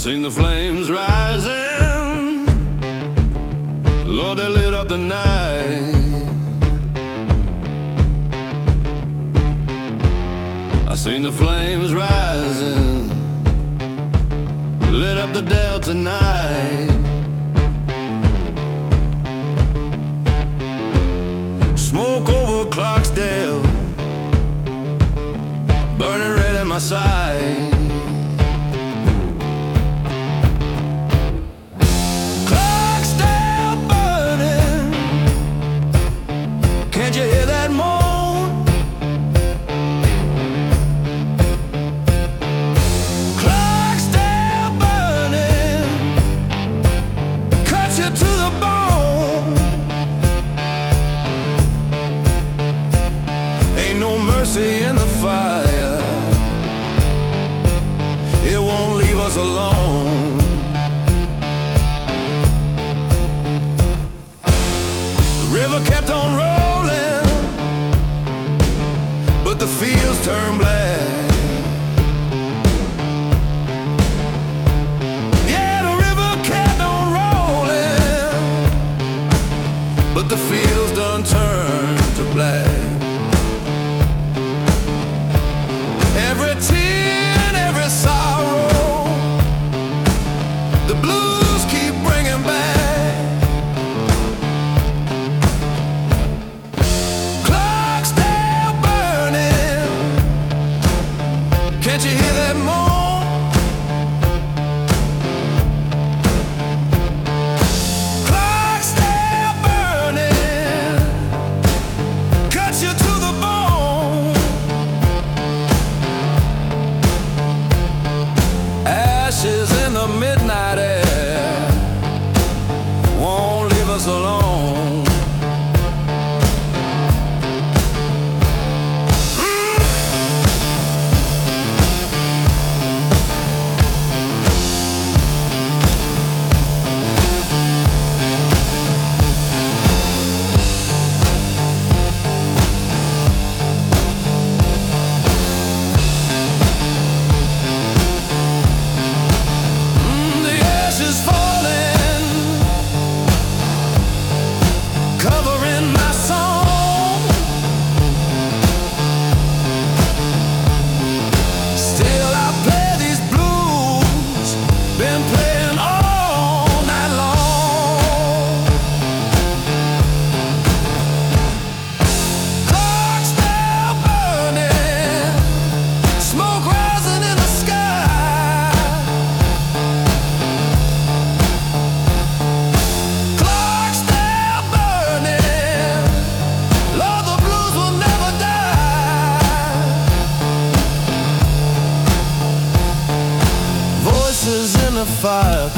Seen the flames rising, Lord, they lit up the night. I seen the flames rising, lit up the Delta night. Smoke over Clarksdale, burning red in my sight. Can't you hear that moan? Clarksdale burning, cuts you to the bone. Ain't no mercy in the fire, it won't leave us alone. The river kept on rolling, but the fields turn black. Yeah, the river kept on rolling, but the fields done turned to black. Every tear and every sorrow, the blues keep bringing back. Can't you hear that moan? Clarksdale burning, cuts you to the bone. Ashes in the midnight air won't leave us alone. Covering my song, still I play these blues, been playing all night long. Clarksdale burning, smoke rising in the sky. In the fire